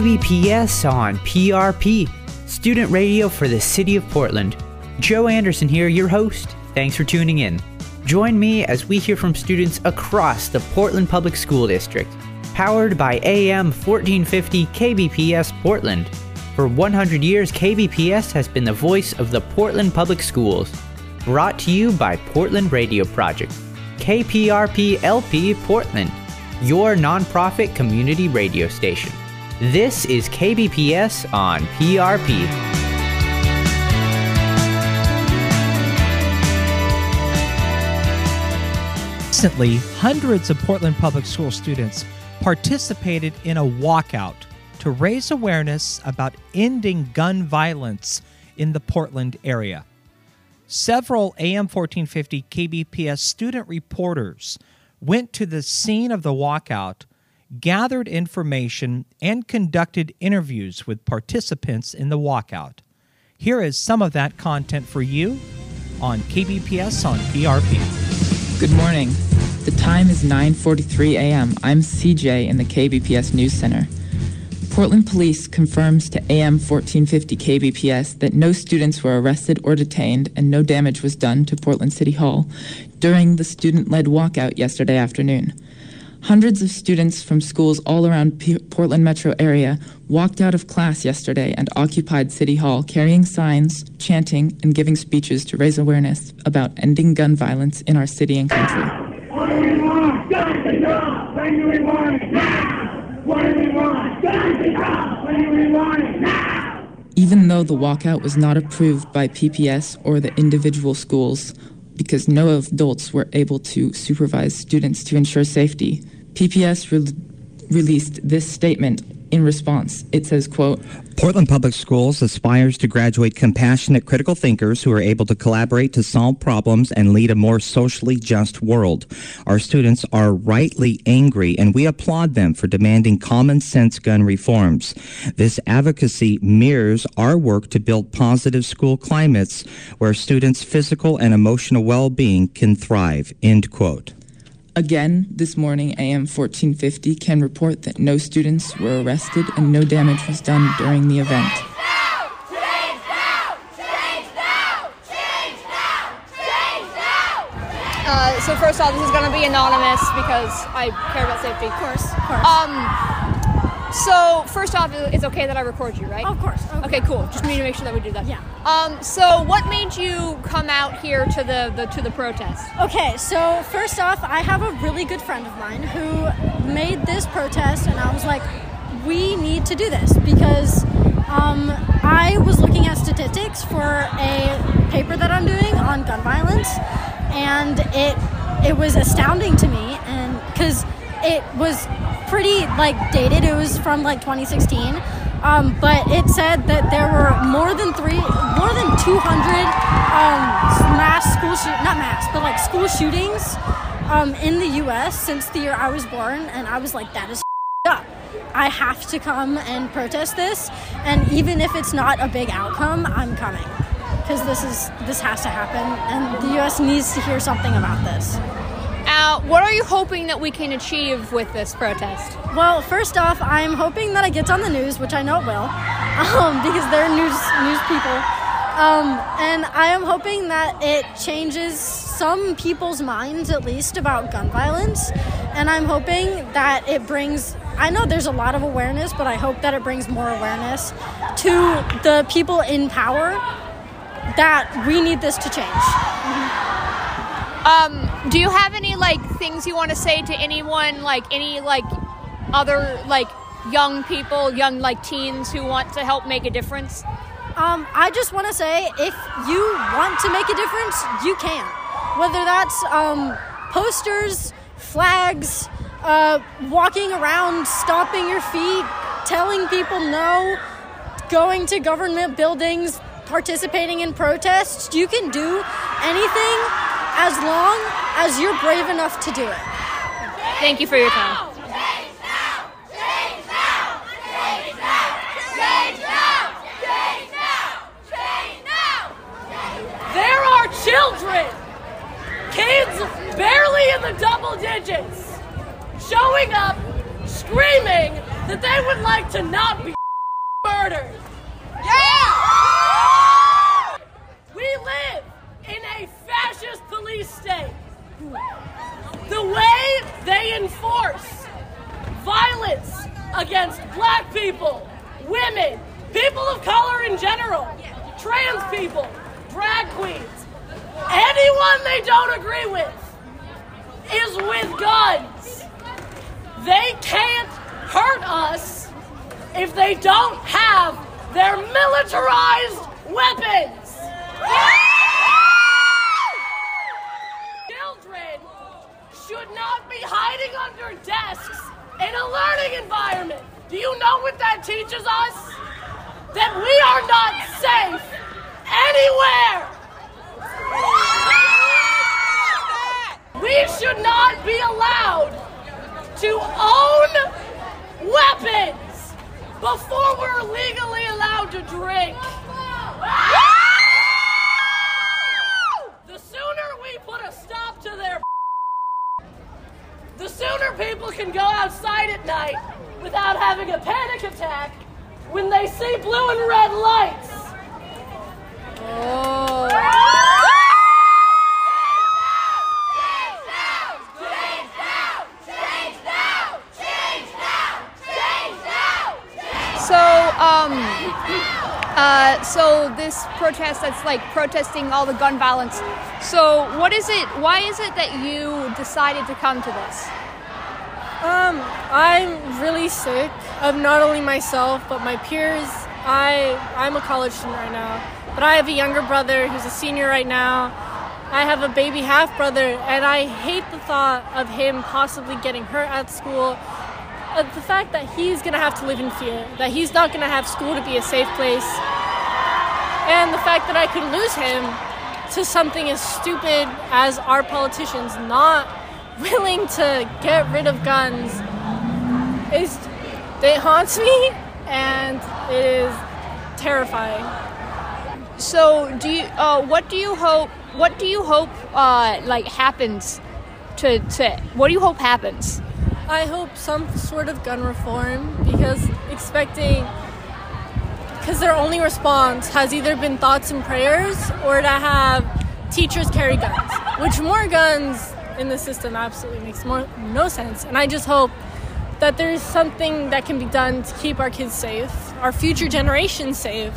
KBPS on PRP, student radio for the city of Portland. Joe Anderson here, your host. Thanks for tuning in. Join me as we hear from students across the Portland Public School District. Powered by AM 1450 KBPS Portland. For 100 years, KBPS has been the voice of the Portland Public Schools. Brought to you by Portland Radio Project. KPRP LP Portland, your nonprofit community radio station. This is KBPS on PRP. Recently, hundreds of Portland Public School students participated in a walkout to raise awareness about ending gun violence in the Portland area. Several AM 1450 KBPS student reporters went to the scene of the walkout, gathered information, and conducted interviews with participants in the walkout. Here is some of that content for you on KBPS on PRP. Good morning. The time is 9:43 a.m. I'm CJ in the KBPS News Center. Portland Police confirms to AM 1450 KBPS that no students were arrested or detained and no damage was done to Portland City Hall during the student-led walkout yesterday afternoon. Hundreds of students from schools all around Portland metro area walked out of class yesterday and occupied City Hall, carrying signs, chanting, and giving speeches to raise awareness about ending gun violence in our city and country. What do we want? Guns and drugs! When do we want it? Now! What do we want? Guns and drugs! When do we want it? Now! Even though the walkout was not approved by PPS or the individual schools, because no adults were able to supervise students to ensure safety, PPS released this statement in response. It says, quote, Portland Public Schools aspires to graduate compassionate critical thinkers who are able to collaborate to solve problems and lead a more socially just world. Our students are rightly angry, and we applaud them for demanding common sense gun reforms. This advocacy mirrors our work to build positive school climates where students' physical and emotional well-being can thrive, end quote. Again, this morning, AM 1450 can report that no students were arrested and no damage was done during the event. So first off, this is going to be anonymous because I care about safety. Of course. So first off, it's okay that I record you, right? Of course. Okay, cool. Just need to make sure that we do that. Yeah. So what made you come out here to the protest? Okay, so first off, I have a really good friend of mine who made this protest, and I was like, we need to do this because I was looking at statistics for a paper that I'm doing on gun violence, and it was astounding to me, and because it was pretty dated. It was from 2016, but it said that there were more than 200 school shootings in the U.S. since the year I was born, and I was like, that is up. I have to come and protest this, and even if it's not a big outcome, I'm coming because this has to happen, and the U.S. needs to hear something about this. What are you hoping that we can achieve with this protest? Well, first off, I'm hoping that it gets on the news, which I know it will, because they're news people. And I am hoping that it changes some people's minds, at least, about gun violence. And I'm hoping that it brings, I know there's a lot of awareness, but I hope that it brings more awareness to the people in power that we need this to change. Do you have any things you want to say to anyone, any other young people, young teens who want to help make a difference? I just want to say, if you want to make a difference, you can. Whether that's posters, flags, walking around, stomping your feet, telling people no, going to government buildings, participating in protests, you can do anything as long as you're brave enough to do it. Thank you for your time. There are children, kids barely in the double digits, showing up, screaming that they would like to not be murdered. Yeah! We live in a fascist police state. The way they enforce violence against black people, women, people of color in general, trans people, drag queens, anyone they don't agree with, is with guns. They can't hurt us if they don't have their militarized weapons. Children should not be hiding under desks in a learning environment. Do you know what that teaches us? That we are not safe anywhere. We should not be allowed to own weapons before we're legally allowed to drink. The sooner we put a stop to their the sooner people can go outside at night without having a panic attack when they see blue and red lights. So this protest that's like protesting all the gun violence. So what is it? Why is it that you decided to come to this? I'm really sick of not only myself but my peers. I'm a college student right now, but I have a younger brother who's a senior right now. I have a baby half brother, and I hate the thought of him possibly getting hurt at school. The fact that he's going to have to live in fear, that he's not going to have school to be a safe place, and the fact that I could lose him to something as stupid as our politicians not willing to get rid of guns, it haunts me, and it is terrifying. So what do you hope happens what do you hope happens? I hope some sort of gun reform, because their only response has either been thoughts and prayers or to have teachers carry guns, which more guns in the system absolutely makes no sense. And I just hope that there's something that can be done to keep our kids safe, our future generations safe,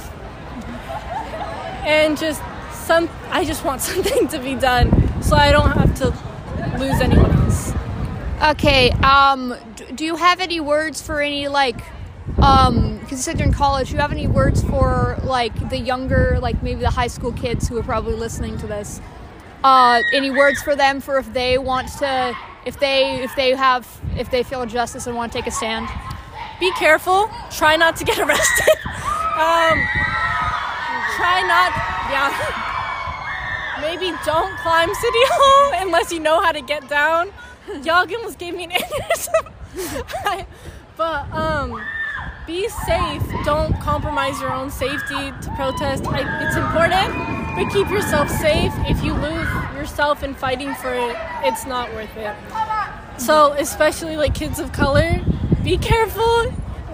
and I just want something to be done so I don't have to lose anyone else. Okay, do you have any words for any, considering college, do you have any words for, the younger, maybe the high school kids who are probably listening to this? Any words for them for if they want to, if they feel justice and want to take a stand? Be careful. Try not to get arrested. Maybe don't climb City Hall unless you know how to get down. Y'all almost gave me an aneurysm. But be safe. Don't compromise your own safety to protest. It's important, but keep yourself safe. If you lose yourself in fighting for it, it's not worth it. So especially kids of color, be careful.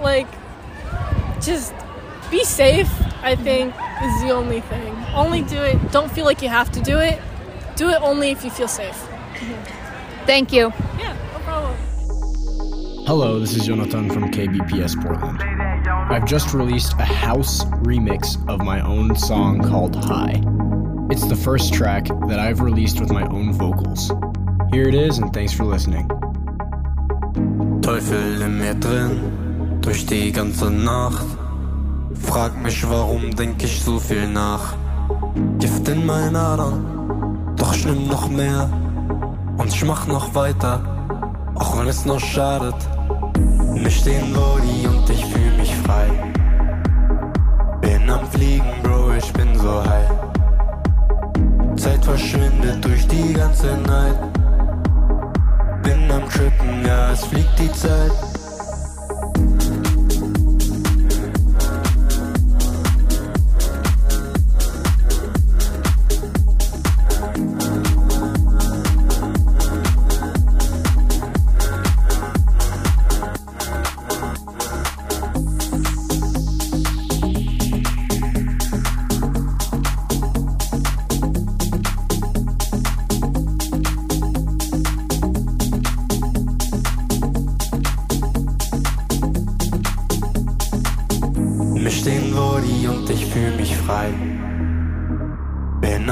Just be safe, I think, is the only thing. Only do it. Don't feel like you have to do it. Do it only if you feel safe. Thank you. Yeah, no problem. Hello, this is Jonathan from KBPS Portland. I've just released a house remix of my own song called High. It's the first track that I've released with my own vocals. Here it is, and thanks for listening. Teufel in mir drin, durch die ganze Nacht. Frag mich, warum denk ich so viel nach. Gift in meinen Adern, doch ich nimm noch mehr. Und ich mach noch weiter, auch wenn es nur schadet. Nicht den Body und ich fühl mich frei. Bin am Fliegen, Bro, ich bin so high. Zeit verschwindet durch die ganze Nacht. Bin am Trippen, ja, es fliegt die Zeit.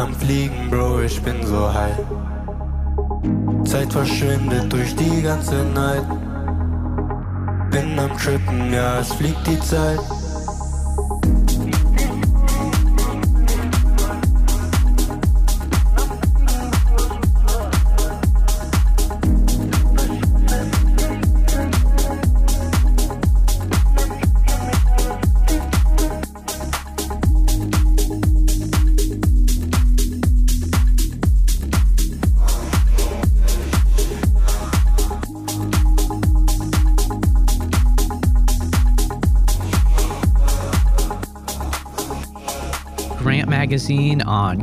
am Fliegen, Bro, ich bin so high. Zeit verschwindet durch die ganze Night. Bin am Trippen, ja, es fliegt die Zeit. Grant Magazine on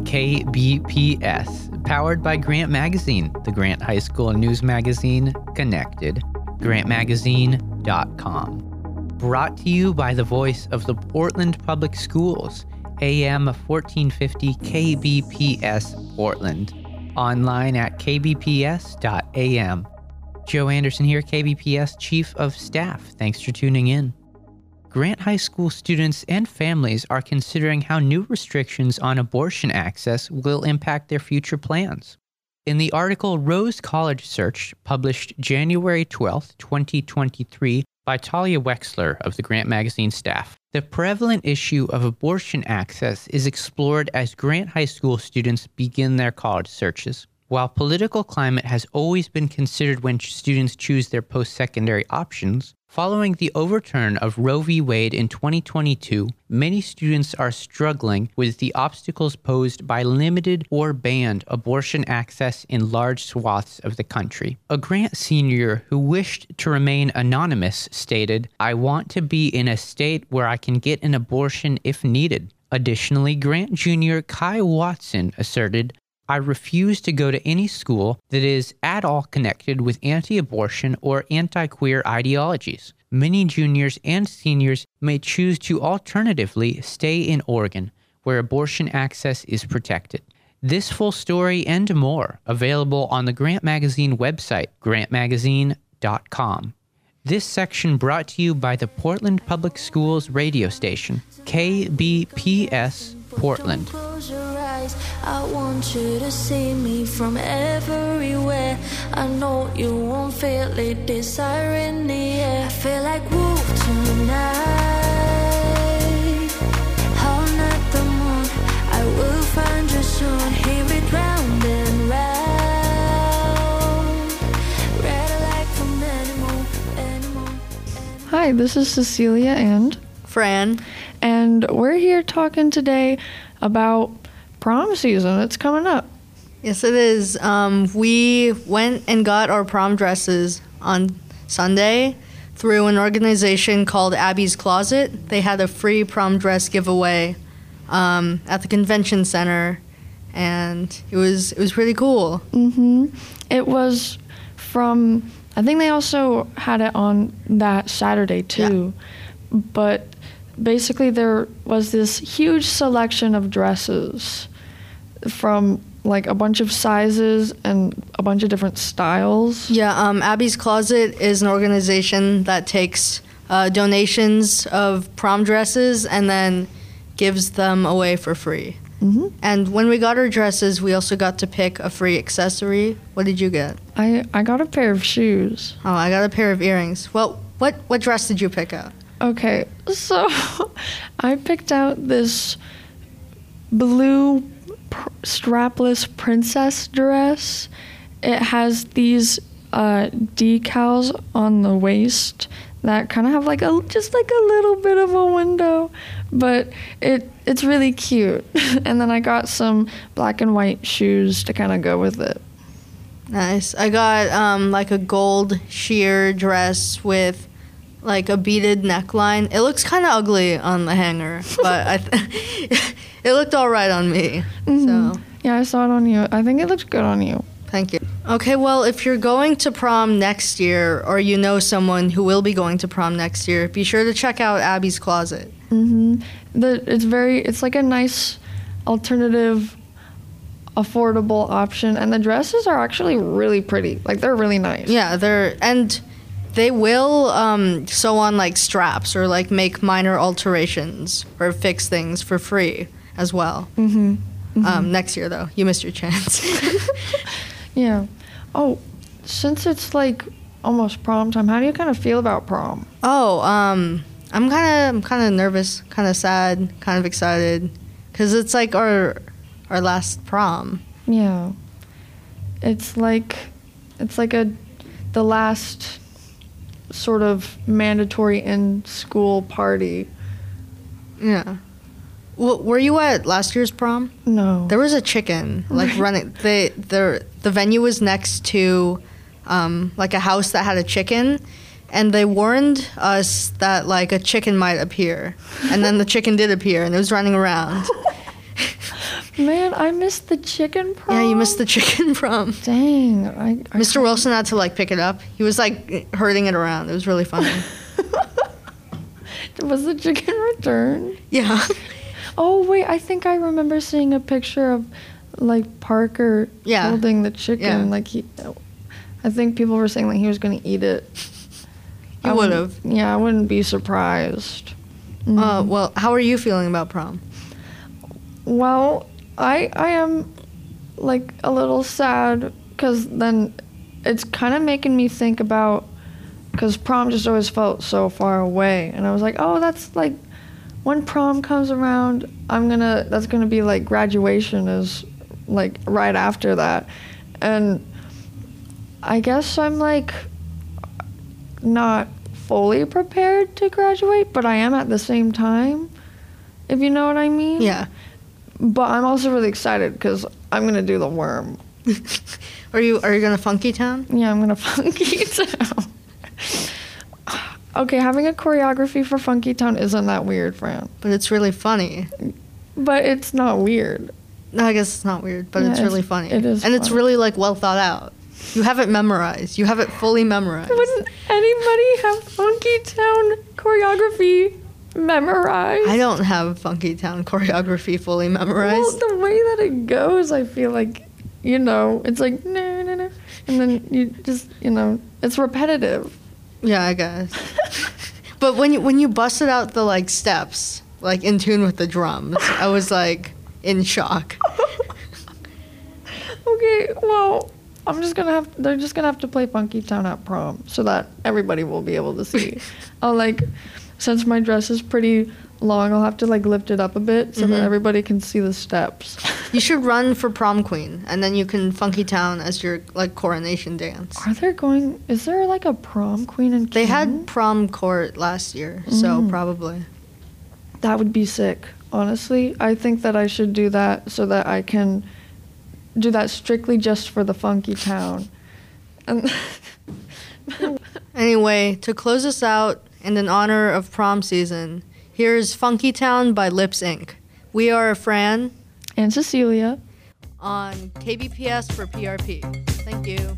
KBPS, powered by Grant Magazine, the Grant High School news magazine connected. GrantMagazine.com. Brought to you by the voice of the Portland Public Schools, AM 1450 KBPS Portland. Online at kbps.am. Joe Anderson here, KBPS Chief of Staff. Thanks for tuning in. Grant High School students and families are considering how new restrictions on abortion access will impact their future plans. In the article Rose College Search, published January 12, 2023, by Talia Wexler of the Grant Magazine staff, the prevalent issue of abortion access is explored as Grant High School students begin their college searches. While political climate has always been considered when students choose their post-secondary options, following the overturn of Roe v. Wade in 2022, many students are struggling with the obstacles posed by limited or banned abortion access in large swaths of the country. A Grant senior who wished to remain anonymous stated, "I want to be in a state where I can get an abortion if needed." Additionally, Grant Jr. Kai Watson asserted, "I refuse to go to any school that is at all connected with anti-abortion or anti-queer ideologies. Many juniors and seniors may choose to alternatively stay in Oregon, where abortion access is protected." This full story and more available on the Grant Magazine website, grantmagazine.com. This section brought to you by the Portland Public Schools radio station, KBPS Portland. I want you to see me from everywhere. I know you won't feel it, desire in the air. I feel like wolf tonight. Holding at the moon, I will find you soon. Hear it round and round. Red like from anymore. Hi, this is Cecilia and Fran, and we're here talking today about prom season. It's coming up. Yes, it is. We went and got our prom dresses on Sunday through an organization called Abby's Closet. They had a free prom dress giveaway at the convention center, and it was pretty cool. It was from, I think they also had it on that Saturday too, but basically there was this huge selection of dresses from like a bunch of sizes and a bunch of different styles. Abby's Closet is an organization that takes donations of prom dresses and then gives them away for free. And when we got our dresses, we also got to pick a free accessory. What did you get? I got a pair of shoes. Oh, I got a pair of earrings. Well, what dress did you pick out? Okay, so I picked out this blue strapless princess dress. It has these decals on the waist that kind of have like just a little bit of a window, but it's really cute. And then I got some black and white shoes to kind of go with it. Nice. I got like a gold sheer dress with like a beaded neckline. It looks kind of ugly on the hanger, but it looked all right on me. So yeah, I saw it on you. I think it looks good on you. Thank you. Okay, well, if you're going to prom next year, or you know someone who will be going to prom next year, be sure to check out Abby's Closet. It's like a nice alternative, affordable option, and the dresses are actually really pretty. Like, they're really nice. Yeah, they will sew on like straps or like make minor alterations or fix things for free as well. Next year, though. You missed your chance. Yeah. Oh, since it's like almost prom time, how do you kind of feel about prom? Oh, I'm kind of nervous, kind of sad, kind of excited, because it's like our last prom. Yeah. It's like the last sort of mandatory in-school party. Yeah. Well, were you at last year's prom? No. There was a chicken like running. The venue was next to like a house that had a chicken, and they warned us that like a chicken might appear, and then the chicken did appear, and it was running around. Man, I missed the chicken prom. Yeah, you missed the chicken prom. Dang. Mr. Wilson had to like pick it up. He was like herding it around. It was really funny. Was the chicken returned? Yeah. Oh, wait, I think I remember seeing a picture of, like, Parker holding the chicken. Yeah. Like, I think people were saying that he was going to eat it. He would have. Yeah, I wouldn't be surprised. Well, how are you feeling about prom? Well, I am, like, a little sad, because then it's kind of making me think about, because prom just always felt so far away. And I was like, oh, that's, like, when prom comes around, that's gonna be like graduation is like right after that. And I guess I'm like not fully prepared to graduate, but I am at the same time, if you know what I mean. Yeah. But I'm also really excited because I'm gonna do the worm. Are you gonna Funky Town? Yeah, I'm gonna Funky Town. Okay, having a choreography for Funky Town isn't that weird, Fran. But it's really funny. But it's not weird. No, I guess it's not weird, but it's really funny. It is And funny. it's really, like, well thought out. You have it memorized. You have it fully memorized. Wouldn't anybody have Funky Town choreography memorized? I don't have Funky Town choreography fully memorized. Well, the way that it goes, I feel like, it's like, no, no, no. And then you just, it's repetitive. Yeah, I guess. But when you busted out the like steps, like in tune with the drums, I was like in shock. Okay, well, they're just gonna have to play Funky Town at prom so that everybody will be able to see. Since my dress is pretty long, I'll have to like lift it up a bit so that everybody can see the steps. You should run for prom queen, and then you can Funky Town as your like coronation dance. Is there like a prom queen in Canton? They had prom court last year, so probably. That would be sick. Honestly, I think that I should do that so that I can do that strictly just for the Funky Town. Anyway, to close us out and in honor of prom season, here's Funky Town by Lips Inc. We are Fran and Cecilia on KBPS for PRP. Thank you.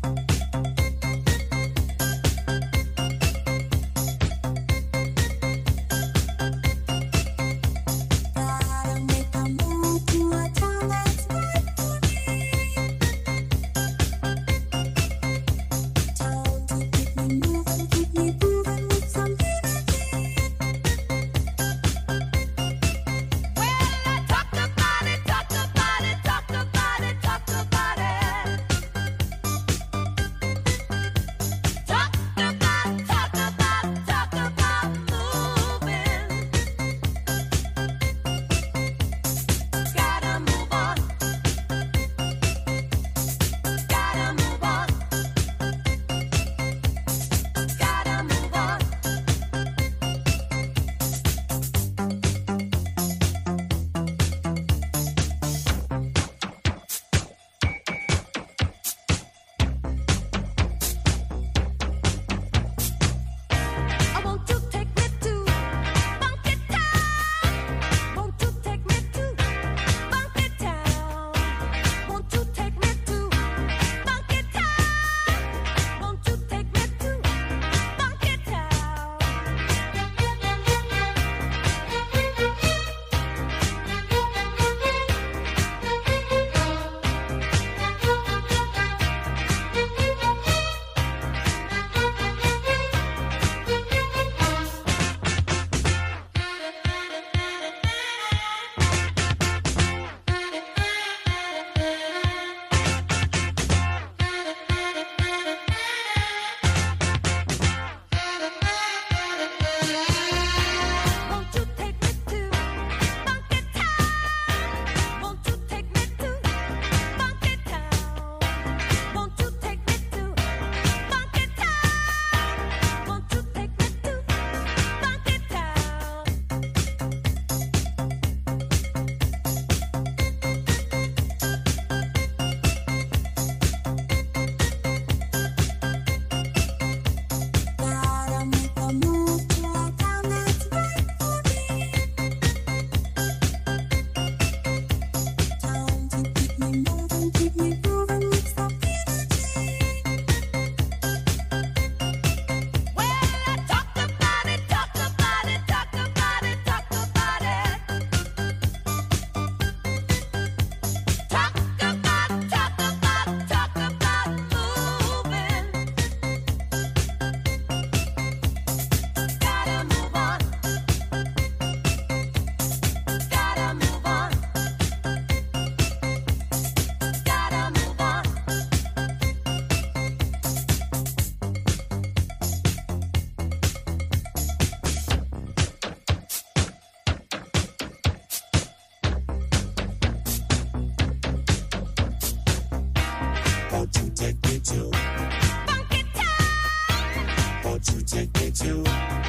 me to?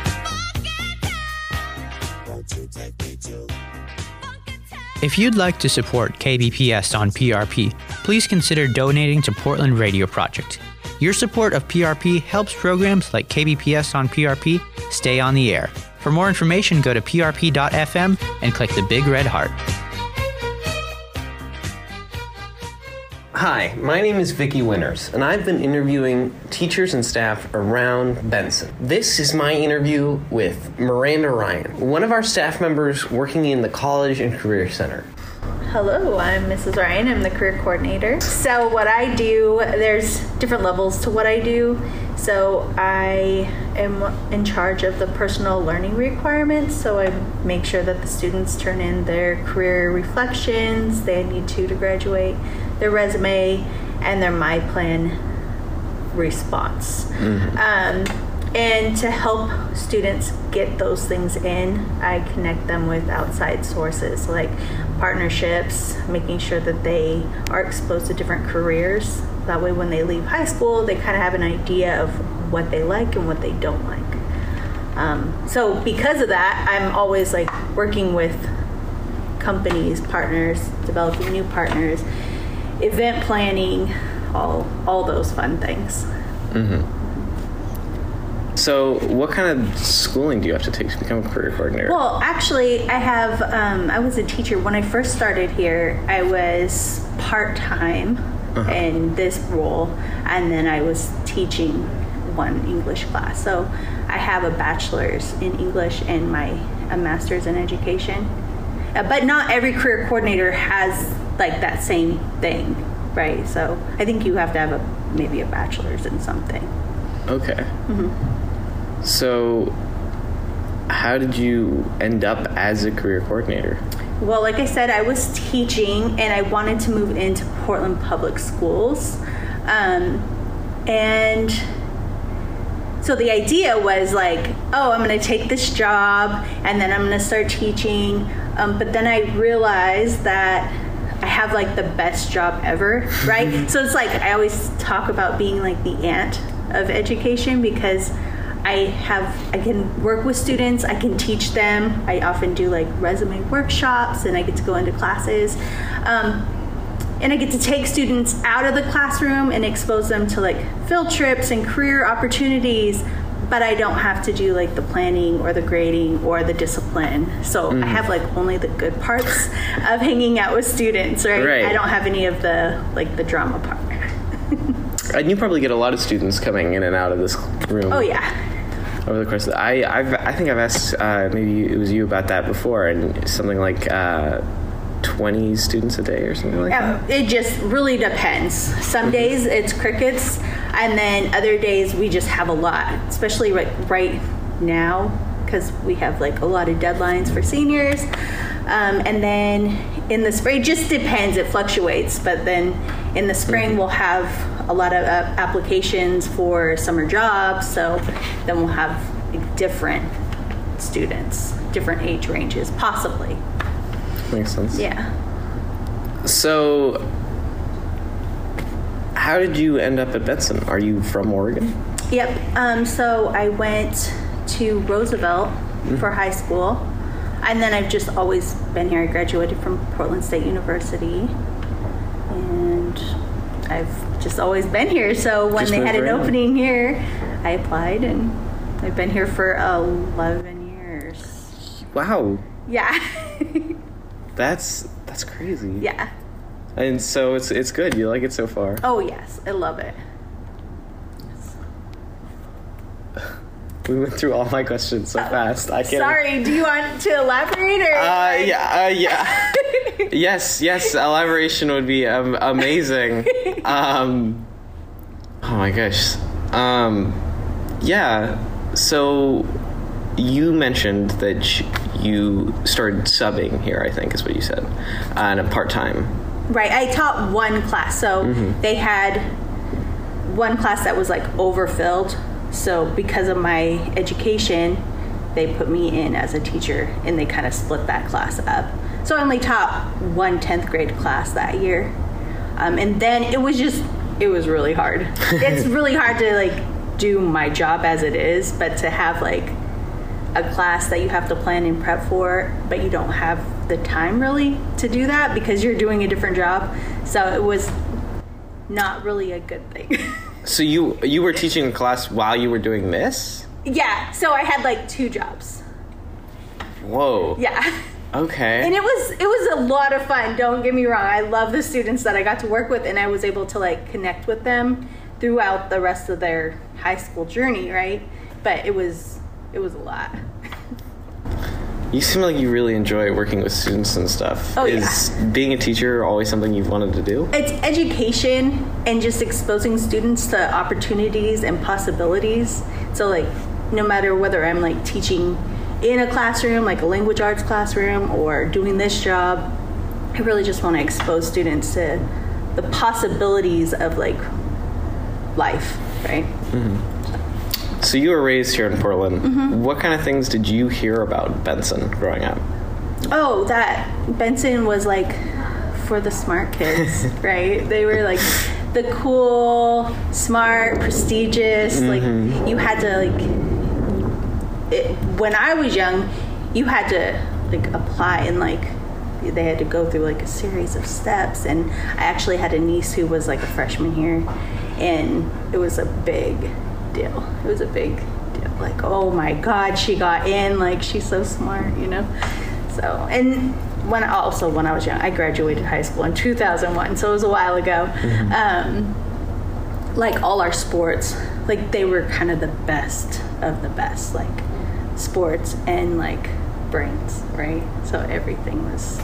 Won't you take me to? If you'd like to support KBPS on PRP, please consider donating to Portland Radio Project. Your support of PRP helps programs like KBPS on PRP stay on the air. For more information, go to prp.fm and click the big red heart. Hi, my name is Vicki Winters, and I've been interviewing teachers and staff around Benson. This is my interview with Miranda Ryan, one of our staff members working in the College and Career Center. Hello, I'm Mrs. Ryan. I'm the career coordinator. So what I do, there's different levels to what I do. So I am in charge of the personal learning requirements. So I make sure that the students turn in their career reflections, they need to graduate, their resume, and their My Plan response. And to help students get those things in, I connect them with outside sources like partnerships, making sure that they are exposed to different careers. That way when they leave high school, they kind of have an idea of what they like and what they don't like. So because of that, I'm always like working with companies, partners, developing new partners, event planning, all those fun things. So what kind of schooling do you have to take to become a career coordinator? Well, actually, I was a teacher. When I first started here, I was part-time in this role, and then I was teaching one English class. So I have a bachelor's in English and a master's in education. But not every career coordinator has like that same thing, right? So I think you have to have maybe a bachelor's in something. Okay. So how did you end up as a career coordinator? Well, like I said, I was teaching and I wanted to move into Portland Public Schools. And so the idea was like, oh, I'm going to take this job and then I'm going to start teaching. But then I realized that I have like the best job ever, right? So it's like I always talk about being like the aunt of education because I can work with students, I can teach them. I often do like resume workshops and I get to go into classes. And I get to take students out of the classroom and expose them to like field trips and career opportunities, but I don't have to do like the planning or the grading or the discipline. So I have like only the good parts of hanging out with students, right? I don't have any of the like the drama part. And you probably get a lot of students coming in and out of this room. Oh yeah. Over the course of I think I've asked maybe it was you about that before, and something like 20 students a day or something like that. It just really depends. Some days it's crickets, and then other days we just have a lot, especially right now because we have like a lot of deadlines for seniors. And then in the spring, it just depends, it fluctuates, but then in the spring we'll have a lot of applications for summer jobs, so then we'll have different students, different age ranges, possibly. Makes sense. Yeah. So how did you end up at Benson? Are you from Oregon? Yep. So I went to Roosevelt for high school, and then I've just always been here. I graduated from Portland State University, and I've just always been here. So when they had an opening here, I applied, and I've been here for 11 years. Wow. Yeah. That's crazy. Yeah. And so it's good. You like it so far? Oh yes, I love it. We went through all my questions so fast. I can't. Sorry. Do you want to elaborate or? Yeah. Yes. Elaboration would be amazing. Oh my gosh. Yeah. So you mentioned that you started subbing here, I think is what you said, on a part-time. Right. I taught one class. So they had one class that was like overfilled. So because of my education, they put me in as a teacher, and they kind of split that class up. So I only taught one 10th grade class that year. And then it was really hard. It's really hard to like do my job as it is, but to have like a class that you have to plan and prep for, but you don't have the time really to do that because you're doing a different job. So it was not really a good thing. So you were teaching a class while you were doing this? Yeah, so I had like 2 jobs. Whoa. Yeah. Okay. And it was a lot of fun, don't get me wrong. I love the students that I got to work with, and I was able to like connect with them throughout the rest of their high school journey, right? But it was a lot. You seem like you really enjoy working with students and stuff. Oh, Is being a teacher always something you've wanted to do? It's education and just exposing students to opportunities and possibilities. So like no matter whether I'm like teaching in a classroom, like a language arts classroom, or doing this job, I really just want to expose students to the possibilities of like life, right? Mm-hmm. So you were raised here in Portland. Mm-hmm. What kind of things did you hear about Benson growing up? Oh, that Benson was like for the smart kids, right? They were like the cool, smart, prestigious. Mm-hmm. Like you had to when I was young, you had to like apply and like they had to go through like a series of steps. And I actually had a niece who was like a freshman here, and it was a big deal. It was a big deal. Like, oh my God, she got in. Like, she's so smart, you know? So, and when I was young, I graduated high school in 2001, so it was a while ago. Mm-hmm. Like all our sports, like they were kind of the best of the best, like sports and like brains, right? So everything was.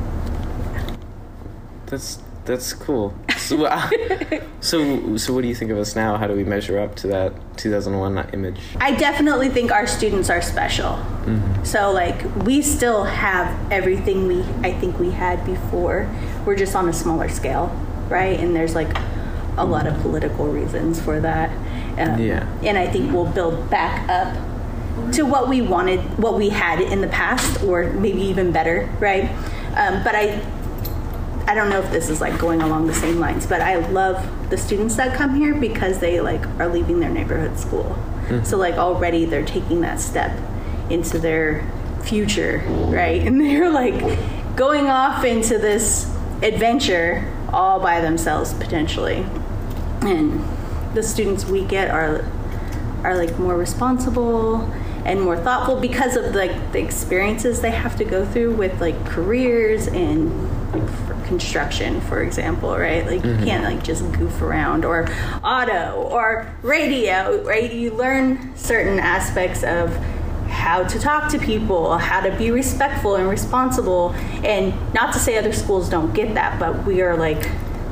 That's cool. So, so what do you think of us now? How do we measure up to that 2001 image? I definitely think our students are special. Mm-hmm. So like we still have everything I think we had before. We're just on a smaller scale, right? And there's like a lot of political reasons for that. And I think we'll build back up to what we wanted, what we had in the past, or maybe even better, right? But I don't know if this is like going along the same lines, but I love the students that come here because they like are leaving their neighborhood school. Mm-hmm. So like already they're taking that step into their future, right? And they're like going off into this adventure all by themselves potentially. And the students we get are like more responsible and more thoughtful because of like the experiences they have to go through with like careers and like for construction, for example, right? Like you can't like just goof around, or auto or radio, right? You learn certain aspects of how to talk to people, how to be respectful and responsible. And not to say other schools don't get that, but we are like,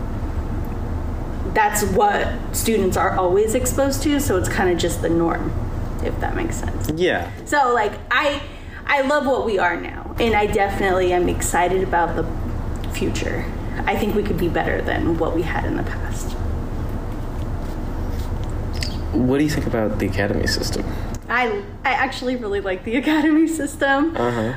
that's what students are always exposed to, so it's kind of just the norm, if that makes sense. Yeah. So like I love what we are now, and I definitely am excited about the future. I think we could be better than what we had in the past. What do you think about the academy system? I actually really like the academy system.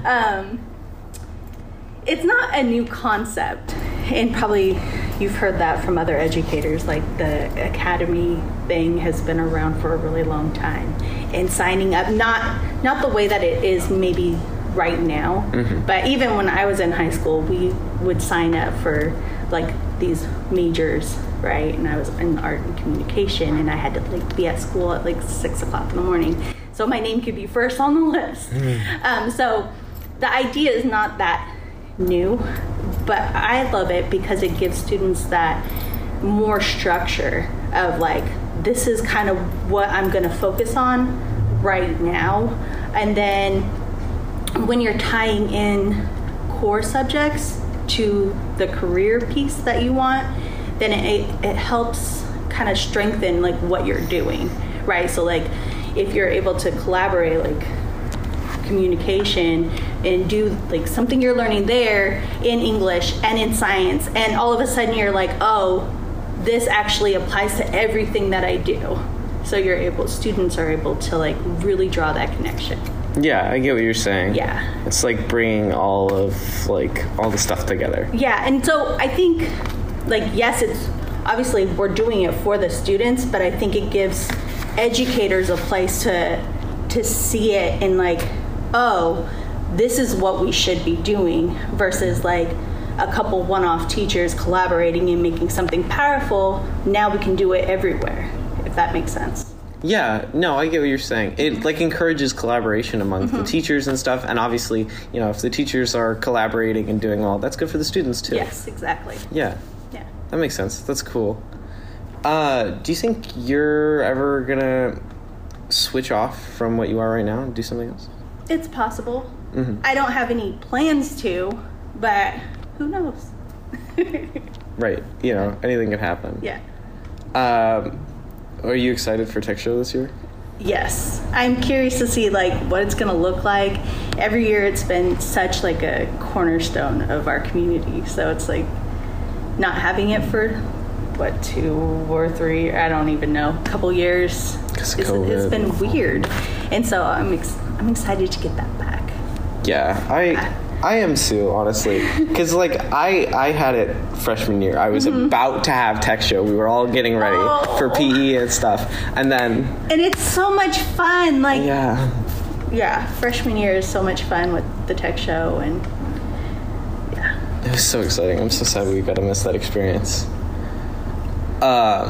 It's not a new concept, and probably you've heard that from other educators, like the academy thing has been around for a really long time. And signing up, not the way that it is maybe right now, but even when I was in high school, we would sign up for like these majors, right? And I was in art and communication, and I had to like be at school at like 6 o'clock in the morning, so my name could be first on the list. So the idea is not that new, but I love it because it gives students that more structure of like, this is kind of what I'm going to focus on right now. And then when you're tying in core subjects to the career piece that you want, then it helps kind of strengthen like what you're doing, right? So like if you're able to collaborate, like communication, and do like something you're learning there in English and in science, and all of a sudden you're like, oh, this actually applies to everything that I do. So students are able to like really draw that connection. Yeah, I get what you're saying. Yeah. It's like bringing all the stuff together. Yeah, and so I think like, yes, it's obviously we're doing it for the students, but I think it gives educators a place to see it and like, oh, this is what we should be doing, versus like a couple one-off teachers collaborating and making something powerful. Now we can do it everywhere, if that makes sense. Yeah, no, I get what you're saying. It like encourages collaboration among the teachers and stuff, and obviously, you know, if the teachers are collaborating and doing well, that's good for the students too. Yes, exactly. Yeah. Yeah. That makes sense. That's cool. Do you think you're ever gonna switch off from what you are right now and do something else? It's possible. I don't have any plans to, but who knows? Right. You know, anything could happen. Yeah. Are you excited for Tech Show this year? Yes. I'm curious to see like what it's going to look like. Every year it's been such like a cornerstone of our community. So it's like not having it for 2 or 3, I don't even know, a couple years. It's been weird. And so I'm excited to get that back. Yeah, I am too, honestly, because like I had it freshman year. I was about to have Tech Show. We were all getting ready for PE and stuff, and it's so much fun. Like yeah, freshman year is so much fun with the Tech Show, and it was so exciting. I'm so sad we got to miss that experience. All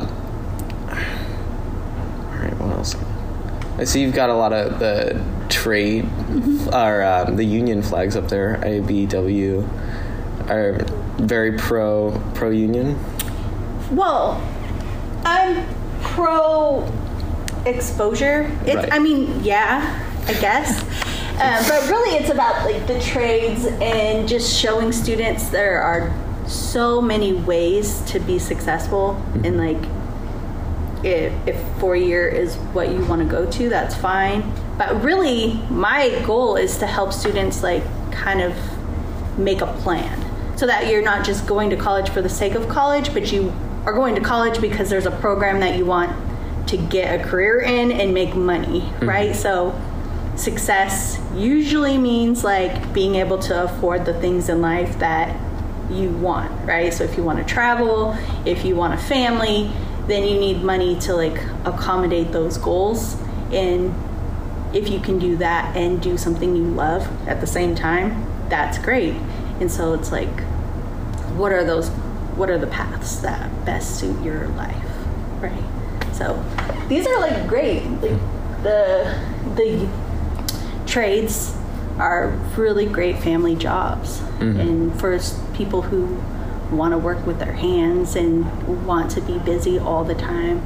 right, what else? I see you've got a lot of the trade or the union flags up there. IBW are very pro union. Well, I'm pro exposure. Right. I mean, yeah, I guess. But really it's about like the trades and just showing students there are so many ways to be successful, and like if 4-year is what you want to go to, that's fine. But really my goal is to help students like kind of make a plan, so that you're not just going to college for the sake of college, but you are going to college because there's a program that you want to get a career in and make money, right? So success usually means like being able to afford the things in life that you want, right? So if you want to travel, if you want a family, then you need money to like accommodate those goals. And if you can do that and do something you love at the same time, that's great. And so it's like, what are the paths that best suit your life, right? So these are like great. Like the trades are really great family jobs, and for people who want to work with their hands and want to be busy all the time,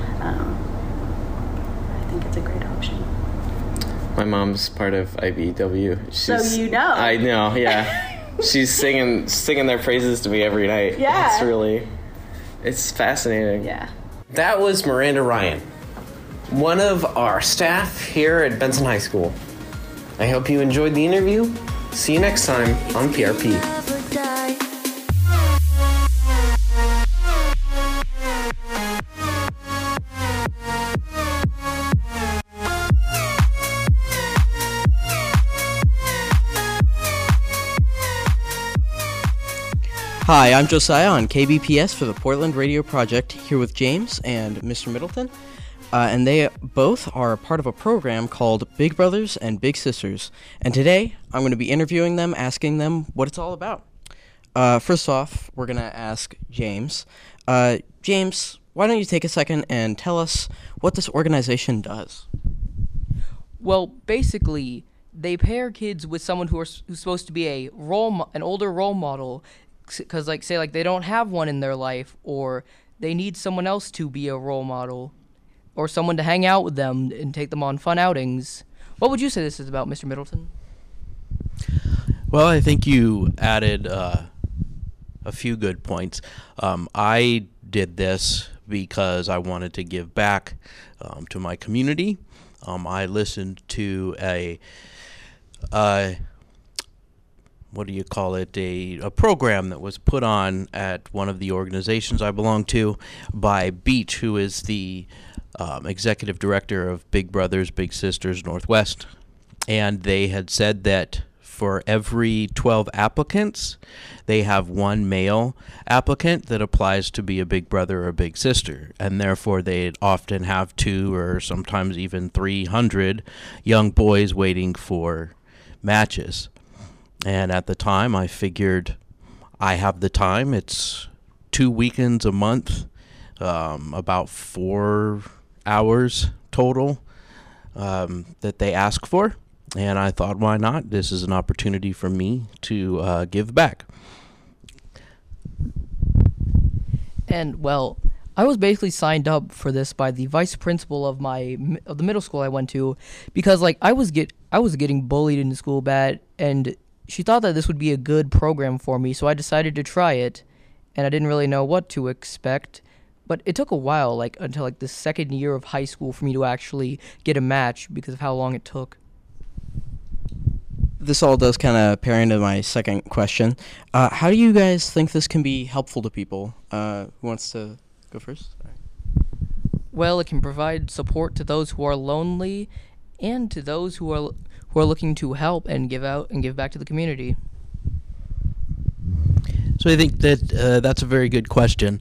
I think it's a great option. My mom's part of IBW. So you know. I know, yeah. She's singing their praises to me every night. Yeah. It's fascinating. Yeah. That was Miranda Ryan, one of our staff here at Benson High School. I hope you enjoyed the interview. See you next time on PRP. Hi, I'm Josiah on KBPS for the Portland Radio Project, here with James and Mr. Middleton. And they both are a part of a program called Big Brothers and Big Sisters. And today, I'm going to be interviewing them, asking them what it's all about. First off, we're going to ask James. James, why don't you take a second and tell us what this organization does? Well, basically, they pair kids with someone who's supposed to be an older role model, because, like, say, like, they don't have one in their life, or they need someone else to be a role model, or someone to hang out with them and take them on fun outings. What would you say this is about, Mr. Middleton? Well, I think you added a few good points. I did this because I wanted to give back to my community. I listened to a program that was put on at one of the organizations I belong to by Beach, who is the executive director of Big Brothers Big Sisters Northwest. And they had said that for every 12 applicants, they have one male applicant that applies to be a big brother or a big sister, and therefore they often have 2 or sometimes even 300 young boys waiting for matches. And at the time, I figured I have the time. It's 2 weekends a month, about 4 hours total that they ask for. And I thought, why not? This is an opportunity for me to give back. And, well, I was basically signed up for this by the vice principal of the middle school I went to, because, like, I was getting bullied in school bad, and she thought that this would be a good program for me, so I decided to try it, and I didn't really know what to expect. But it took a while, like, until, like, the second year of high school for me to actually get a match because of how long it took. This all does kind of pair into my second question. How do you guys think this can be helpful to people? Who wants to go first? Well, it can provide support to those who are lonely and to those who are looking to help and give back to the community. So I think that that's a very good question.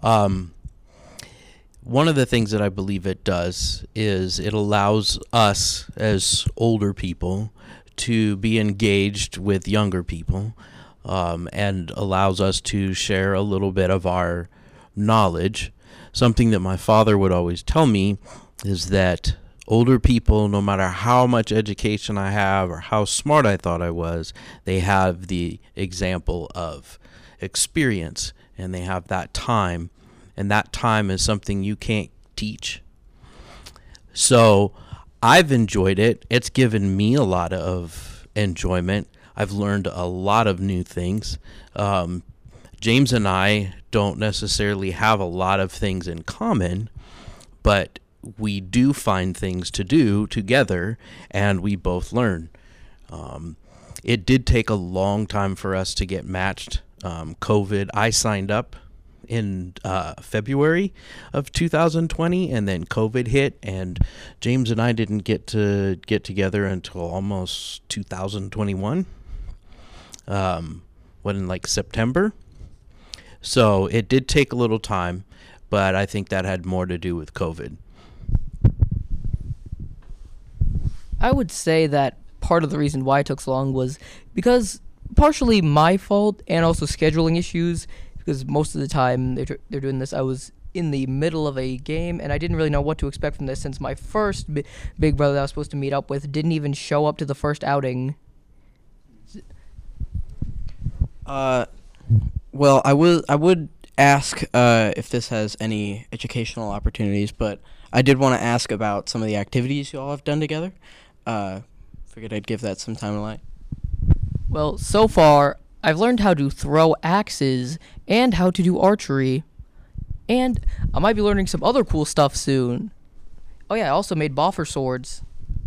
One of the things that I believe it does is it allows us as older people to be engaged with younger people, and allows us to share a little bit of our knowledge. Something that my father would always tell me is that older people, no matter how much education I have or how smart I thought I was, they have the example of experience, and they have that time, and that time is something you can't teach. So I've enjoyed it. It's given me a lot of enjoyment. I've learned a lot of new things. James and I don't necessarily have a lot of things in common, but we do find things to do together, and we both learn. It did take a long time for us to get matched. COVID, I signed up in February of 2020, and then COVID hit, and James and I didn't get to get together until almost 2021. In like September. So it did take a little time, but I think that had more to do with COVID. I would say that part of the reason why it took so long was because partially my fault and also scheduling issues, because most of the time they're doing this, I was in the middle of a game, and I didn't really know what to expect from this since my first big brother that I was supposed to meet up with didn't even show up to the first outing. Well, I would ask if this has any educational opportunities, but I did want to ask about some of the activities you all have done together. Figured I'd give that some time to light. Well, so far, I've learned how to throw axes and how to do archery. And I might be learning some other cool stuff soon. Oh yeah, I also made boffer swords.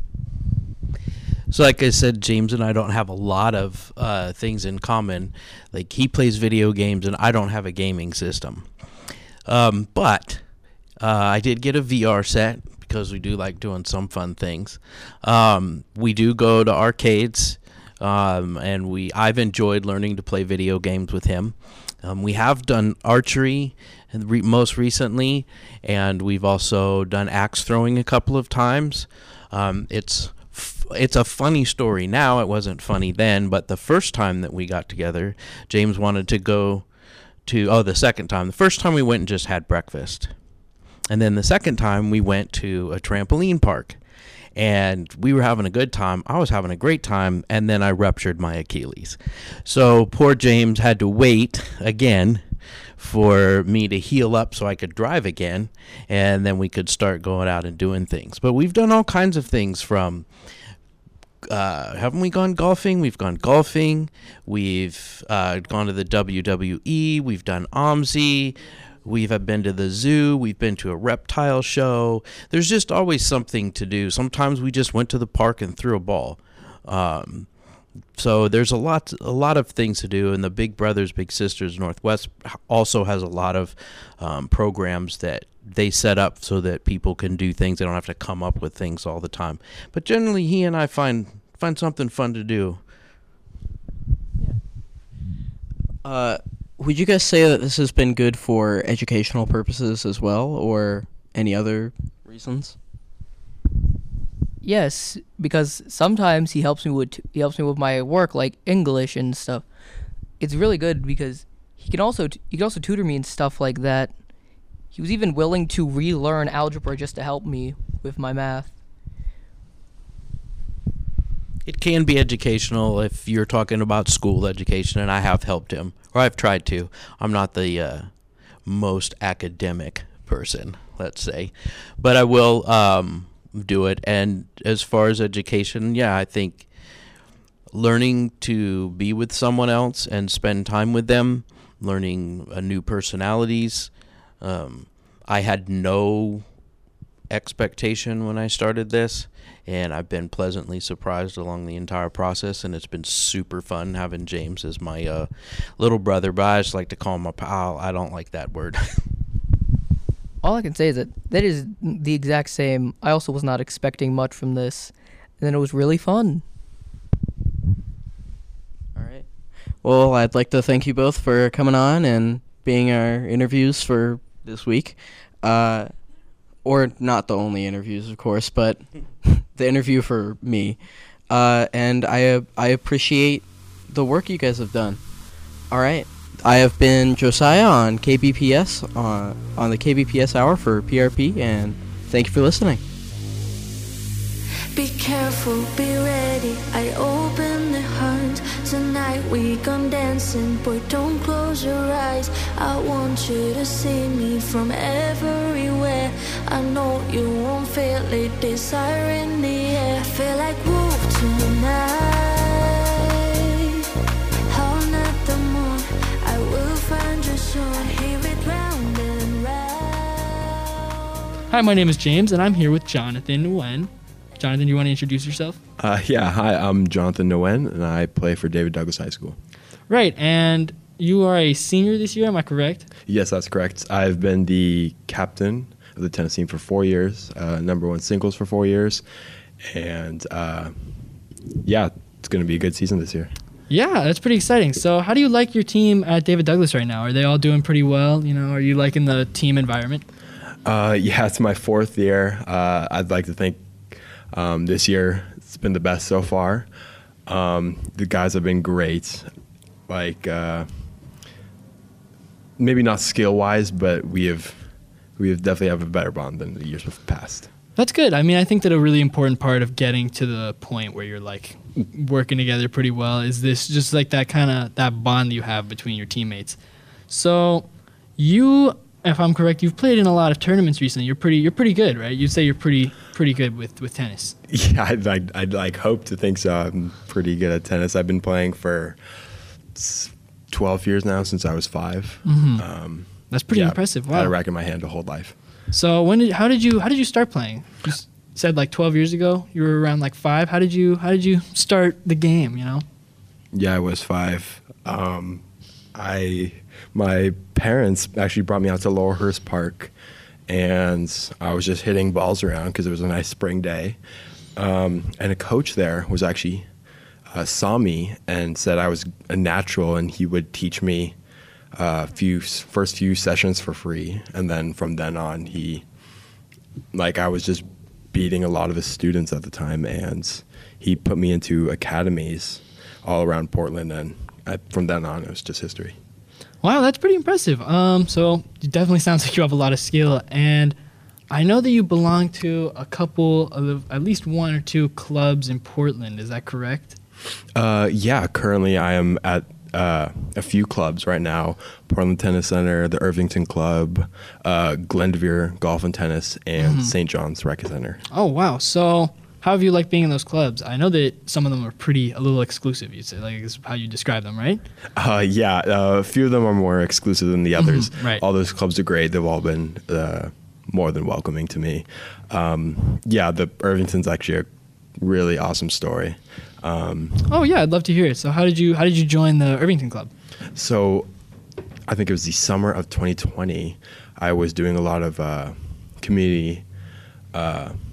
So like I said, James and I don't have a lot of things in common. Like, he plays video games and I don't have a gaming system. But I did get a VR set because we do like doing some fun things. We do go to arcades, and I've enjoyed learning to play video games with him. We have done archery most recently, and we've also done axe throwing a couple of times. It's a funny story now. It wasn't funny then, but the first time that we got together, James wanted to go to, the second time. The first time we went and just had breakfast. And then the second time we went to a trampoline park. And we were having a good time. I was having a great time, and then I ruptured my Achilles. So poor James had to wait again for me to heal up so I could drive again, and then we could start going out and doing things. But we've done all kinds of things from, haven't we gone golfing? We've gone golfing. We've gone to the WWE. We've done OMSI. We've been to the zoo. We've been to a reptile show. There's just always something to do. Sometimes we just went to the park and threw a ball. So there's a lot of things to do. And the Big Brothers Big Sisters Northwest also has a lot of programs that they set up so that people can do things. They don't have to come up with things all the time. But generally, he and I find something fun to do Would you guys say that this has been good for educational purposes as well, or any other reasons? Yes, because sometimes he helps me with my work, like English and stuff. It's really good because he can also tutor me and stuff like that. He was even willing to relearn algebra just to help me with my math. It can be educational if you're talking about school education, and I have helped him, or I've tried to. I'm not the most academic person, let's say, but I will do it. And as far as education, yeah, I think learning to be with someone else and spend time with them, learning new personalities. I had no expectation when I started this, and I've been pleasantly surprised along the entire process, and it's been super fun having James as my little brother, but I just like to call him a pal. I don't like that word. All I can say is that is the exact same. I also was not expecting much from this, and then it was really fun. All right. Well, I'd like to thank you both for coming on and being our interviews for this week. Or not the only interviews, of course, but the interview for me. And I appreciate the work you guys have done. All right. I have been Josiah on KBPS, on the KBPS Hour for PRP, and thank you for listening. Be careful, be ready, I open the hunt. Tonight we gone dancing, boy don't close your eyes. I want you to see me from everywhere. I know you won't feel it, desire in the air. I feel like wolf tonight. Howling at the moon, I will find you soon. Hear it round and round. Hi, my name is James, and I'm here with Jonathan Nguyen. Jonathan, you want to introduce yourself? Yeah, hi, I'm Jonathan Nguyen, and I play for David Douglas High School. Right, and you are a senior this year, am I correct? Yes, that's correct. I've been the captain of the tennis team for 4 years, #1 singles for 4 years, and yeah, it's going to be a good season this year. Yeah, that's pretty exciting. So how do you like your team at David Douglas right now? Are they all doing pretty well? You know, are you liking the team environment? Yeah, it's my 4th year. I'd like to think this year it's been the best so far. The guys have been great. Like maybe not skill wise, but we definitely have a better bond than the years past. That's good. I mean, I think that a really important part of getting to the point where you're like working together pretty well is this just like that bond you have between your teammates. So you, if I'm correct, you've played in a lot of tournaments recently. You're pretty good, right? You'd say you're pretty good with tennis. Yeah, I'd hope to think so. I'm pretty good at tennis. I've been playing for 12 years now, since I was 5. Mm-hmm. That's pretty impressive. Wow. I had a racket in my hand the whole life. So how did you start playing? You said like 12 years ago. You were around like 5. How did you start the game? You know? Yeah, I was 5. My parents actually brought me out to Laurelhurst Park, and I was just hitting balls around because it was a nice spring day. And a coach there was actually saw me and said I was a natural, and he would teach me first few sessions for free, and then from then on I was just beating a lot of his students at the time, and he put me into academies all around Portland, and from then on it was just history. Wow, that's pretty impressive. So it definitely sounds like you have a lot of skill, and I know that you belong to a couple of at least 1 or 2 clubs in Portland. Is that correct? Yeah, currently I am at a few clubs right now: Portland Tennis Center, the Irvington Club, Glendoveer Golf and Tennis, and St. John's Racquet Center. Oh, wow. So how have you liked being in those clubs? I know that some of them are a little exclusive, you'd say, like is how you describe them, right? Yeah, a few of them are more exclusive than the others. Right. All those clubs are great. They've all been more than welcoming to me. Yeah, the Irvington's actually a really awesome story. Oh yeah, I'd love to hear it. So how did you join the Irvington Club? So I think it was the summer of 2020. I was doing a lot of community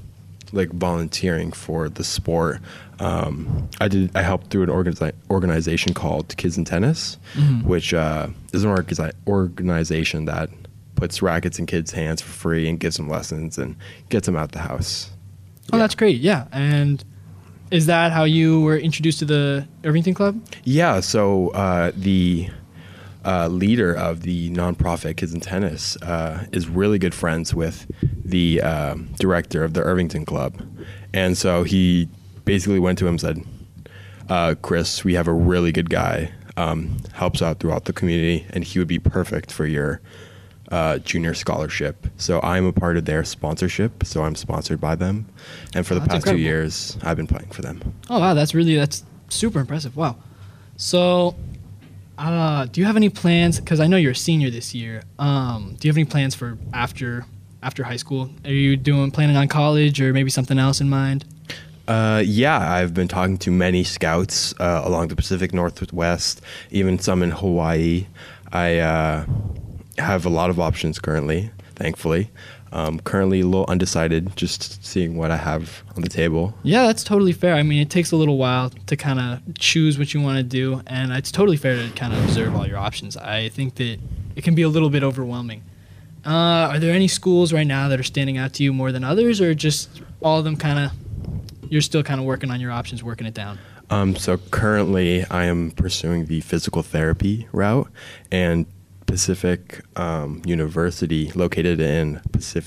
like volunteering for the sport. I helped through an organization called Kids in Tennis, which is an organization that puts rackets in kids' hands for free and gives them lessons and gets them out the house. Oh, that's great. Yeah. And is that how you were introduced to the Irvington Club? Yeah. So the leader of the nonprofit Kids in Tennis is really good friends with the director of the Irvington Club. And so he basically went to him and said, Chris, we have a really good guy, helps out throughout the community, and he would be perfect for your junior scholarship. So I'm a part of their sponsorship, so I'm sponsored by them. And for the past incredible. 2 years, I've been playing for them. Oh, wow. That's super impressive. Wow. So do you have any plans? Because I know you're a senior this year. Do you have any plans for after high school? Are you planning on college or maybe something else in mind? Yeah, I've been talking to many scouts along the Pacific Northwest, even some in Hawaii. I have a lot of options currently, thankfully. Currently a little undecided, just seeing what I have on the table. Yeah, that's totally fair. I mean, it takes a little while to kind of choose what you want to do, and it's totally fair to kind of observe all your options. I think that it can be a little bit overwhelming. Are there any schools right now that are standing out to you more than others, or just all of them you're still kind of working on your options, working it down? So currently I am pursuing the physical therapy route, and Pacific University, located in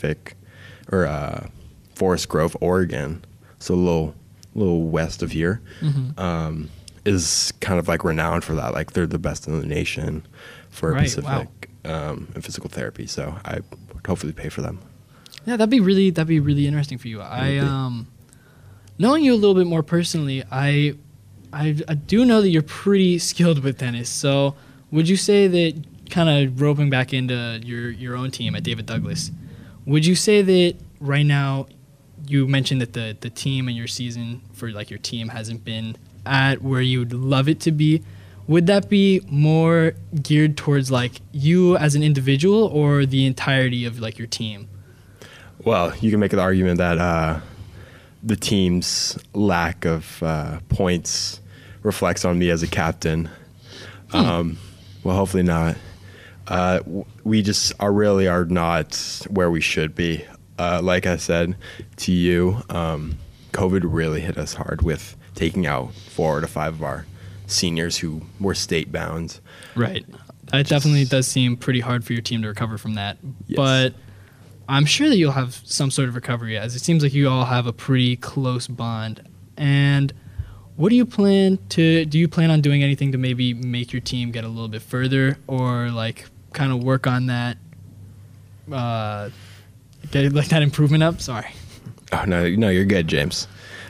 Forest Grove, Oregon, so a little west of here, is kind of like renowned for that. Like they're the best in the nation for Pacific and physical therapy. So I would hopefully pay for them. Yeah, that'd be really interesting for you. Knowing you a little bit more personally, I do know that you're pretty skilled with tennis. So would you say that, kind of roping back into your own team at David Douglas, would you say that right now, you mentioned that the team and your season for like your team hasn't been at where you would love it to be? Would that be more geared towards like you as an individual or the entirety of like your team? Well, you can make an argument that the team's lack of points reflects on me as a captain. Well, hopefully not. We just are not where we should be. Like I said to you, COVID really hit us hard with taking out 4 to 5 of our seniors who were state bound. Right. It definitely does seem pretty hard for your team to recover from that. Yes. But I'm sure that you'll have some sort of recovery, as it seems like you all have a pretty close bond. And what do you plan on doing anything to maybe make your team get a little bit further, or like kind of work on that, get like that improvement up? Sorry. Oh, no, you're good, James.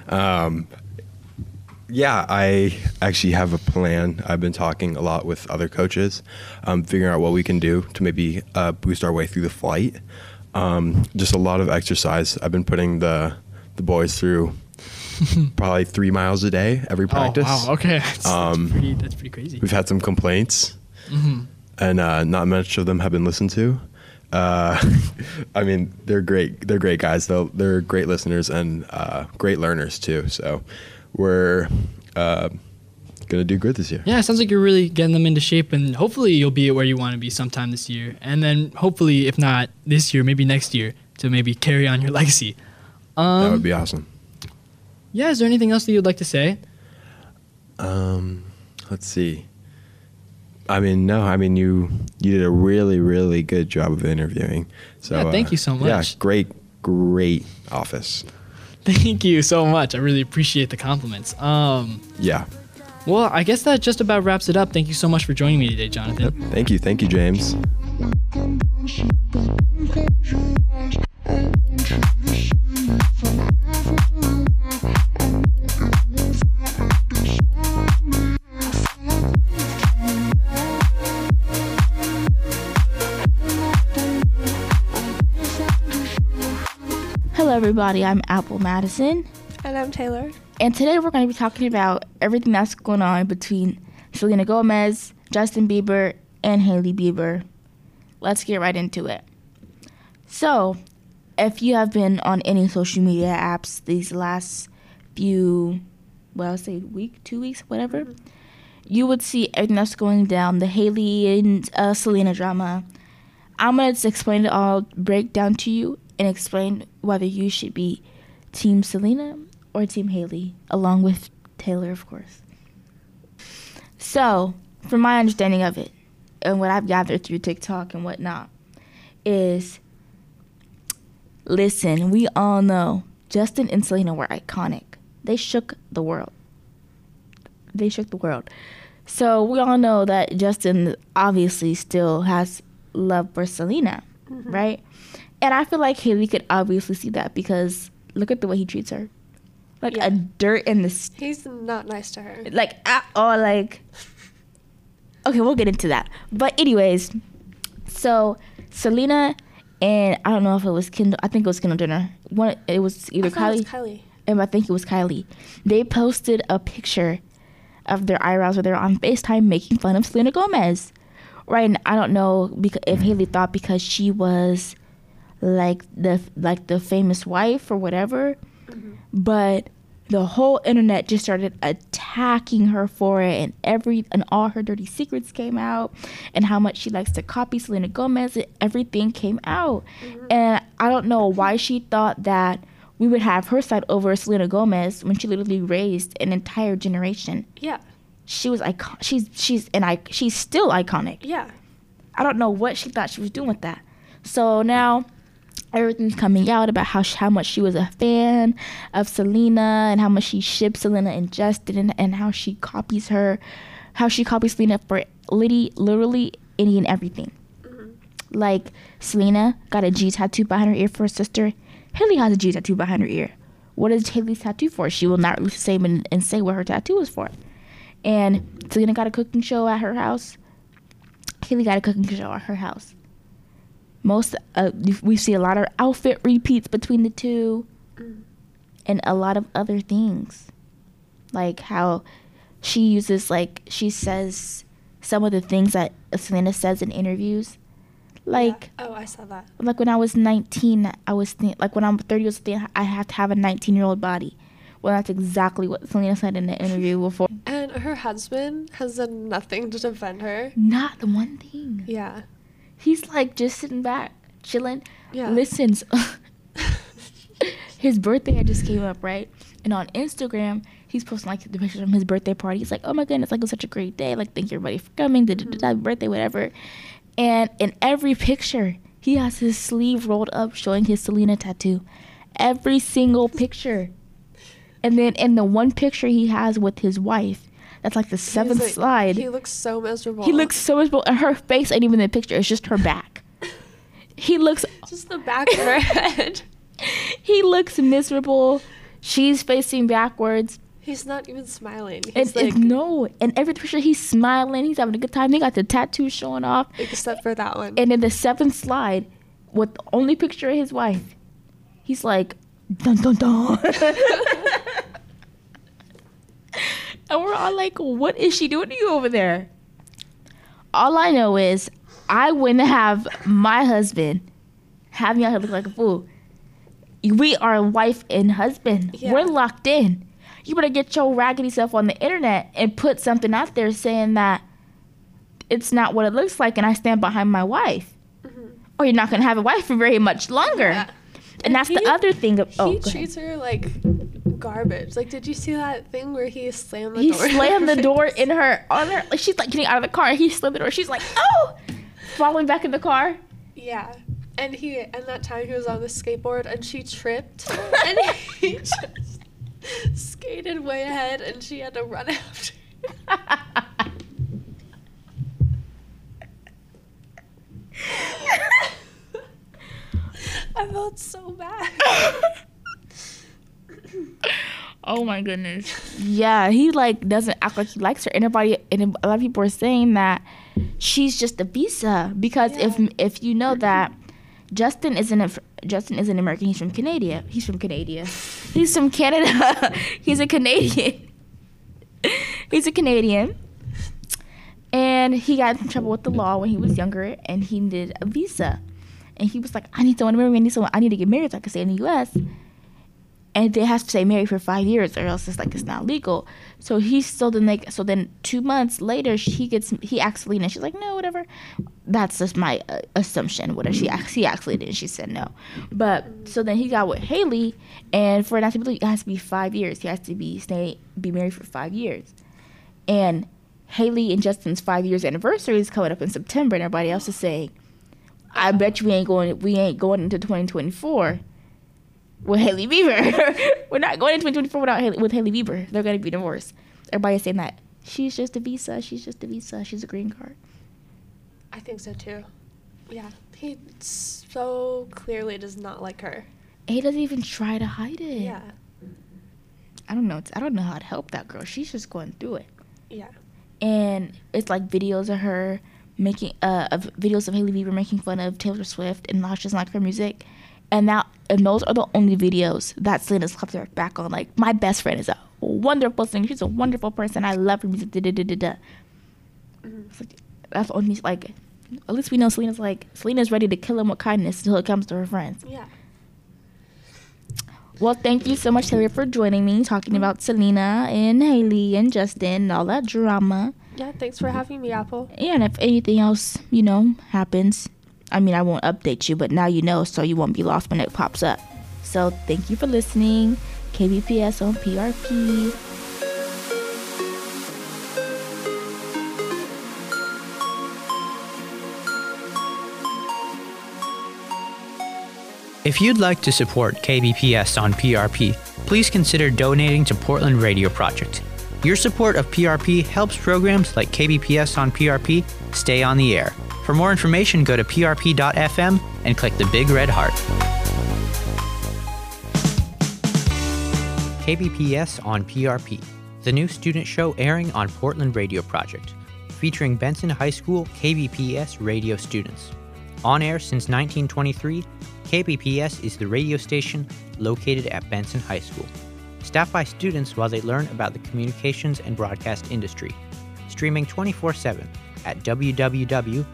Yeah, I actually have a plan. I've been talking a lot with other coaches, figuring out what we can do to maybe boost our way through the flight. Just a lot of exercise. I've been putting the boys through probably 3 miles a day every practice. Oh, wow. Okay. That's pretty crazy. We've had some complaints, and not much of them have been listened to. I mean, they're great. They're great guys. They're great listeners and great learners too. So we're gonna do good this year. Yeah, it sounds like you're really getting them into shape, and hopefully you'll be at where you want to be sometime this year. And then hopefully, if not this year, maybe next year, to maybe carry on your legacy. That would be awesome. Yeah, is there anything else that you'd like to say? Let's see. I mean, no. I mean, you did a really, really good job of interviewing. So yeah, thank you so much. Yeah, great office. Thank you so much. I really appreciate the compliments. Yeah. Well, I guess that just about wraps it up. Thank you so much for joining me today, Jonathan. Yep. Thank you, James. Hello everybody, I'm Apple Madison. And I'm Taylor. And today we're going to be talking about everything that's going on between Selena Gomez, Justin Bieber, and Hailey Bieber. Let's get right into it. So, if you have been on any social media apps these last few, well, I'll say week, 2 weeks, whatever, you would see everything that's going down, the Hailey and Selena drama. I'm going to explain it all, break down to you, and explain whether you should be Team Selena or Team Hailey, along with Taylor, of course. So, from my understanding of it, and what I've gathered through TikTok and whatnot, is, listen, we all know Justin and Selena were iconic. They shook the world. So we all know that Justin obviously still has love for Selena, right? And I feel like Hailey could obviously see that because look at the way he treats her. Like a dirt in the... He's not nice to her. Like, at all, like... Okay, we'll get into that. But anyways, so Selena and I don't know if it was Kendall. I think it was Kendall Jenner. It was either Kylie. And I think it was Kylie. They posted a picture of their eyebrows where they're on FaceTime making fun of Selena Gomez. Right, and I don't know if Hailey thought because she was like the famous wife or whatever, but the whole internet just started attacking her for it, and all her dirty secrets came out, and how much she likes to copy Selena Gomez. Everything came out, and I don't know why she thought that we would have her side over Selena Gomez when she literally raised an entire generation. Yeah, she was she's still iconic. Yeah, I don't know what she thought she was doing with that. So now everything's coming out about how much she was a fan of Selena and how much she ships Selena and Justin, and how she copies Selena for literally any and everything. Like, Selena got a G tattoo behind her ear for her sister. Hailey has a G tattoo behind her ear. What is Hailey's tattoo for? She will not release the same and say what her tattoo is for. And Selena got a cooking show at her house. Hailey got a cooking show at her house. We see a lot of outfit repeats between the two, and a lot of other things, like how she says some of the things that Selena says in interviews, like, yeah. Oh, I saw that. Like when I was 19, I was like when I'm 30, I have to have a 19-year-old body. Well, that's exactly what Selena said in the interview before. And her husband has done nothing to defend her. Not the one thing. Yeah. He's like just sitting back, chilling. Yeah. Listens. His birthday had just came up, right? And on Instagram, he's posting like the pictures from his birthday party. He's like, "Oh my goodness, like it was such a great day. Like, thank you everybody for coming. Happy birthday, whatever." And in every picture, he has his sleeve rolled up, showing his Selena tattoo. Every single picture. And then in the one picture he has with his wife, that's like the seventh slide. He looks so miserable. And her face ain't even in the picture. It's just her back. He looks... just the back of her head. He looks miserable. She's facing backwards. He's not even smiling. No. And every picture he's smiling. He's having a good time. He got the tattoos showing off. Except for that one. And in the seventh slide, with the only picture of his wife, he's like, dun dun dun. And we're all like, what is she doing to you over there? All I know is I wouldn't have my husband have me out here look like a fool. We are wife and husband. Yeah. We're locked in. You better get your raggedy self on the internet and put something out there saying that it's not what it looks like and I stand behind my wife. Or you're not going to have a wife for very much longer. Yeah. And that's the other thing. He treats her like garbage. Like, did you see that thing where he slammed the door? He slammed the door on her. Like, she's like getting out of the car. He slammed the door. She's like, oh! Falling back in the car. Yeah. And that time he was on the skateboard and she tripped. And he just skated way ahead and she had to run after. I felt so bad. Oh my goodness. Yeah, he like doesn't act like he likes her. And a lot of people are saying that she's just a visa because if you know that Justin isn't American. He's from Canada. He's from Canada. He's from Canada. He's a Canadian. He's a Canadian. And he got in trouble with the law when he was younger, and he needed a visa. And he was like, I need someone to marry me. I need to get married so I can stay in the U.S. And they have to stay married for 5 years, or else it's not legal. So then 2 months later, he asks Selena. She's like, no, whatever. That's just my assumption. Whatever he actually did, she said no. But so then he got with Haley, and for it not to be legal, it has to be 5 years. He has to be married for 5 years. And Haley and Justin's 5 years anniversary is coming up in September, and everybody else is saying, I bet you we ain't going into 2024. With Hailey Bieber. We're not going into 2024 with Hailey Bieber. They're going to be divorced. Everybody's saying that. She's just a visa. She's a green card. I think so, too. Yeah. He so clearly does not like her. He doesn't even try to hide it. Yeah. I don't know how to help that girl. She's just going through it. Yeah. And it's like videos of her making, videos of Hailey Bieber making fun of Taylor Swift and how she doesn't like her music. And those are the only videos that Selena's clapped her back on. Like, my best friend is a wonderful singer. She's a wonderful person. I love her music. That's only, like, at least we know Selena's ready to kill him with kindness until it comes to her friends. Yeah. Well, thank you so much, Taylor, for joining me, talking about Selena and Hailey and Justin and all that drama. Yeah, thanks for having me, Apple. Yeah, and if anything else, happens, I won't update you, but now you know, so you won't be lost when it pops up. So thank you for listening. KBPS on PRP. If you'd like to support KBPS on PRP, please consider donating to Portland Radio Project. Your support of PRP helps programs like KBPS on PRP stay on the air. For more information, go to prp.fm and click the big red heart. KBPS on PRP, the new student show airing on Portland Radio Project, featuring Benson High School KBPS radio students. On air since 1923, KBPS is the radio station located at Benson High School. Staffed by students while they learn about the communications and broadcast industry. Streaming 24/7 at www.kbps.am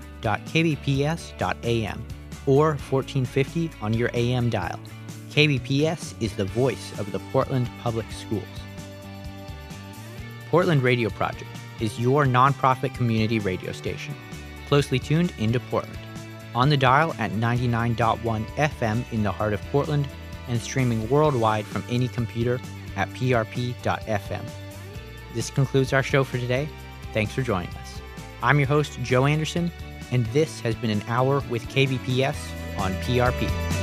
or 1450 on your AM dial. KBPS is the voice of the Portland Public Schools. Portland Radio Project is your nonprofit community radio station, closely tuned into Portland. On the dial at 99.1 FM in the heart of Portland and streaming worldwide from any computer at prp.fm. This concludes our show for today. Thanks for joining us. I'm your host, Joe Anderson, and this has been an hour with KBPS on PRP.